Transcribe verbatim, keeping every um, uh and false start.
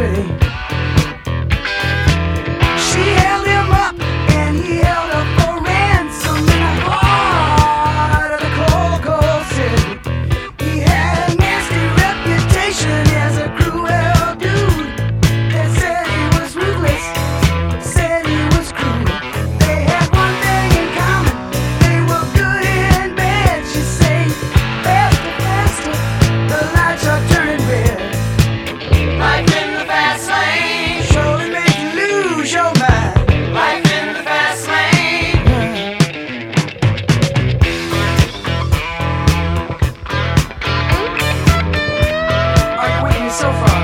pretty. She held him up and he held her for ransom in the heart of the cold, cold city. He had a nasty reputation as a cruel dude. They said he was ruthless, said he was cruel. They had one thing in common, they were good and bad. She said, faster, faster, the lights are turning red. Life in the fast lane, Surely make you lose your mind. life in the fast lane. Are you with me so far?